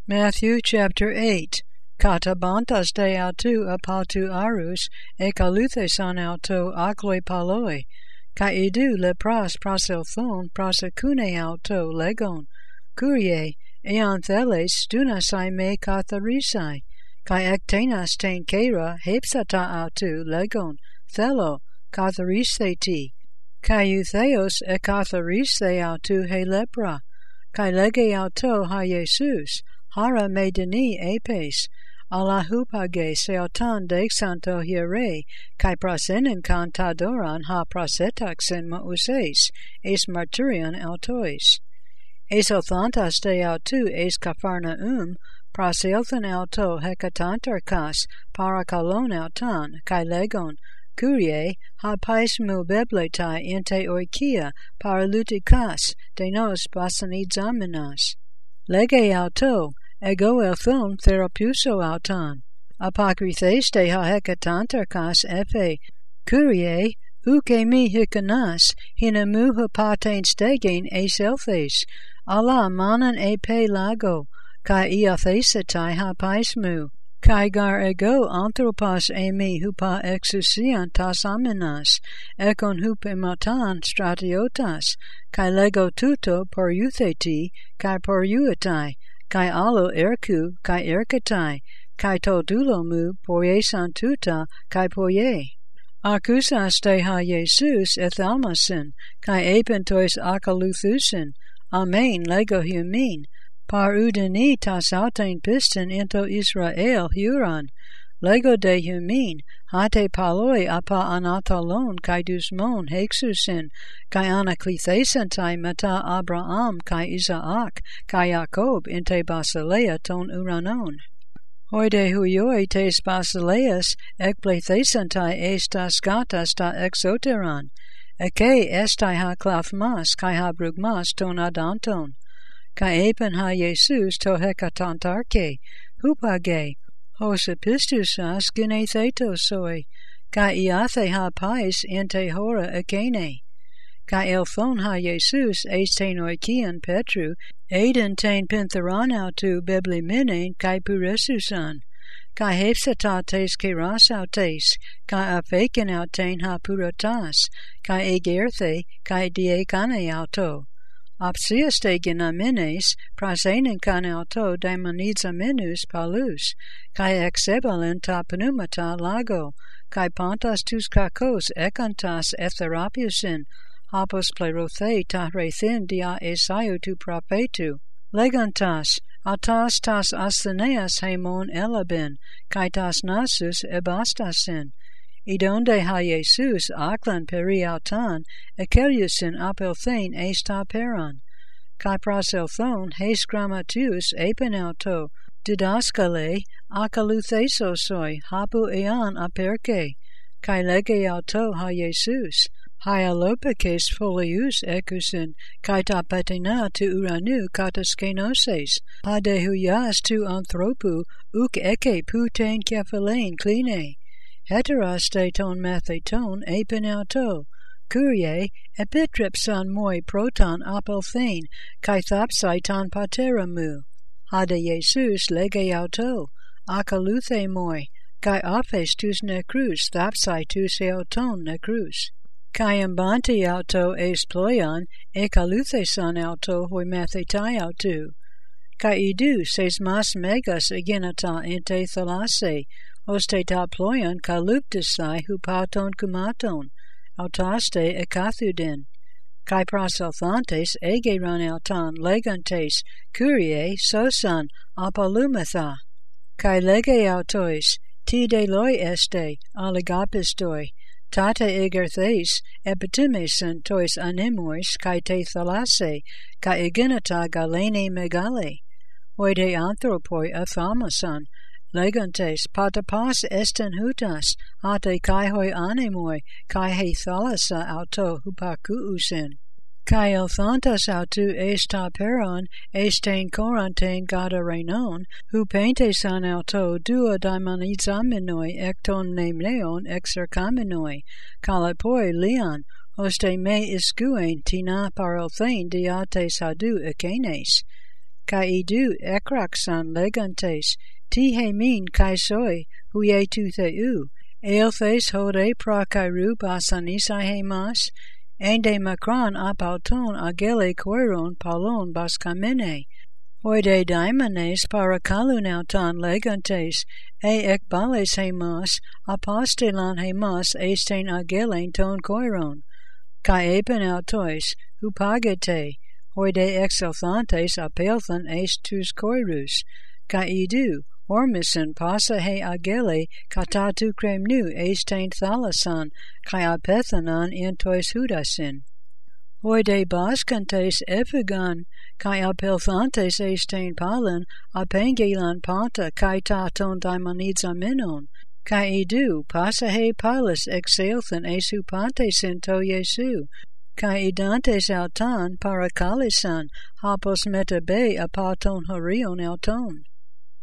Matthew chapter 8. Katabantas de autu apatu arus, ekaluthesan auto akloi paloi, kaidu lepras praselthon prasakune auto legon, kurie, eon theles dunasai me katharisai, kai ektenas ten kera hepsata autu legon, thelo, katharistheti, kai eutheos ekatharisthei autu he lepra, kai lege auto ha Jesus, hara me deni epes, alahupage seotan dexanto hiere, kai prosenen cantadoran ha prosetaxen mauses, es marturian autois. Esothantas de autu es Capharnaum, proselthan auto hecatantarkas, parakalon autan, kai legon, curie, ha pais mu bebletai inte oikia, paralutikas, de nos basanidzamenas. Lege auto, ego elthon therapuso autan, apokrithes de ha hecatantarkas efe, curie, uke mi hikanas, hinamu hapaten stegen es elthes, ala manan epe lago, kai iathesetai ha paismu, kai gar ego anthropos emi hupa exousian tas amenas, ekon hupematan stratiotas, kai lego tuto porutheti, kai poruetai, kai alo erku, kai erkatai, kai to dulomu poiesan tuta, kai poie. Akusas te ha Jesus ethalmasin, kai epentois akaluthusin, amen lego humin, par udeni tas autain piston into Israel huron, lego de humin, hate paloi apa anatolon kai dusmon hexusin, kai anaklithesentai meta Abraham kai Isaac, kai Jacob inte Basileia ton uranon. Hoide huioi tes Basileas ekplethesentai estas gatas ta exoteran, eke estai ha klaphmas kai ha brugmas ton adanton, kai epen ha Jesus to hecatantarche, hupage, hos epistusas genethetosoi, kai iathe ha pais inte hora ekene, kai elthon ha Jesus esten oikian Petru, eden ten pintharanautu bebliminen kai puresusan, kai hepsatates kerasautes, kai aphaken autain ha puratas, kai egerthe, kai diekane auto. Apsiaste genamenes, prasenen kan auto daimonidzamenus palus, kai exebalen ta pneumata lago, kai pantas tus kakos ekantas etherapiusin, hapos plerothe ta rethin dia esaiu tu propetu, legantas, atas tas astheneas haimon elabin, kai tas nasus ebastasin, idonde ha Jesus aklan periautan, ekeliusin apelthein esta peran, kai praselthon hes grammatius epenauto, didaskale, akaluthesosoi, hapu ean aperke, kai lege auto ha Jesus, hyalopekes folius ekusin, kai ta patina tu uranu kataskenoses, padehuyas tu anthropu, uk eke puten kephalein kline, heteraste ton matheton epenauto, curie epitripsan moi proton apelthein, kai thapsai ton pateramu, hade Jesus lege auto, akaluthe moi, kai aphes tus necrus thapsai tus eoton necrus. Kai embanti auto es ploion, ekaluthesan auto hoi mathetai autu, kai idu ses mas megas agenata inte thalase, oste ta ploion kaluptisai hupaton kumaton, autaste ekathudin, kai praselthantes egeron autan legantes, curie sosan apalumatha, kai lege autois, ti de loi este, aligapistoi, tate egerthes, epitimesan tois anemois, kai te thalase, kai egenata galene megale, oide anthropoi athamasan, legantes patapas esten hutas, hate kai hoi anemoi, kai he thalasa auto hupakuusin. Kai elthantas autu esta peron, esten coranten gada renon, hupentesan auto dua daimonidzamenoi ekton nemneon exercamenoi, kalapoi leon, hoste me iskuen tina parelthein diate sadu ekenes. kai idu ekraxan legantes, ti hemin kai soi, huye tu theu, eothes hode pra kairu basanisa hemas, ende macron apauton agele koiron palon baskamene, oide daimanes parakalunautan legantes, ekbales hemas, apostelan hemas esten agelen ton koiron, kai epenautois, hupagete, oide exelthantes apelthan est tus koirus, kai idu, ormisen pasa he agele katatu kremnu esten thalasan, kai apethanan entois hudasin. Oide baskantes epigan, kai apelthantes esten palan, apengelan panta kai taton daimanidzamenon, kai idu pasa he palas exelthan esu pantes ento Jesu, kai idantes autan parakalisan hapos metabe apaton horion auton.